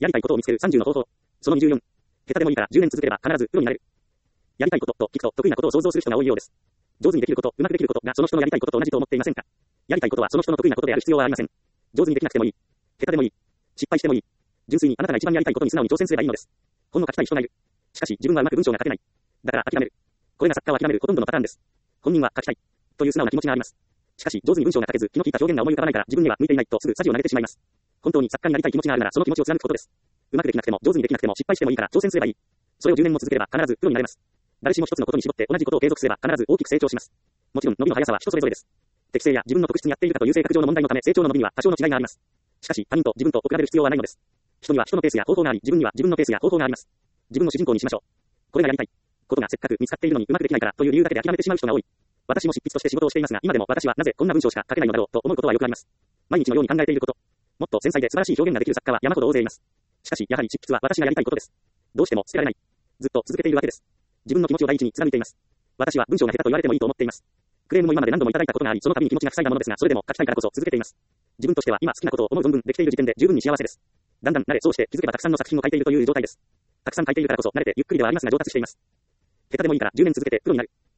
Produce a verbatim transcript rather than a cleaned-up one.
やりたいことを見つけるさんじゅうの方法。そのにじゅうよん。下手でもいいからじゅうねん続ければ必ずプロになれる。やりたいことと聞くと得意なことを想像する人が多いようです。上手にできること、うまくできることがその人のやりたいことと同じと思っていませんか？やりたいことはその人の得意なことである必要はありません。上手にできなくてもいい。下手でもいい。失敗してもいい。純粋にあなたが一番やりたいことに素直に挑戦すればいいのです。本を書きたい人がいる。しかし自分はうまく文章が書けない。だから諦める。これが作家は諦めるほとんどのパターンです。本人は書きたい。という素直な気持ちがあります。しかし上手に文章が書けず気の利いた表現が思い浮かばないから自分には向いていないとすぐさじを投げてしまいます。本当に作家になりたい気持ちがあるならその気持ちを貫くことです。うまくできなくても上手にできなくても失敗してもいいから挑戦すればいい。それをじゅうねんも続ければ必ずプロになれます。誰しも一つのことに絞って同じことを継続すれば必ず大きく成長します。もちろん伸びの速さは人それぞれです。適性や自分の特質にやっているかという性格上の問題のため成長の伸びには多少の違いがあります。しかし他人と自分と比べる必要はないのです。人には人のペースや方法があり、自分には自分のペースや方法があります。自分の主人公にしましょう。これがやりたいことがせっかく見つかっているのにうまくできないからという理由だけで諦めてしまう人が多い。私も執筆として仕事をしていますが、今でも私はなぜこんな文章しか書けないのだろうと思うことはよくあります。毎日のように考えていること。もっと繊細で素晴らしい表現ができる作家は山ほど大勢います。しかしやはり執筆は私がやりたいことです。どうしても捨てられない。ずっと続けているわけです。自分の気持ちを第一に貫いています。私は文章が下手と言われてもいいと思っています。クレームも今まで何度もいただいたことがあり、その度に気持ちが塞いだものですが、それでも書きたいからこそ続けています。自分としては今好きなことを思う存分できている時点で十分に幸せです。だんだん慣れ、そうして気づけばたくさんの作品を書いているという状態です。たくさん書いているからこそ慣れてゆっくりではありますが上達しています。下手でもいいからじゅうねん続けてプロになる。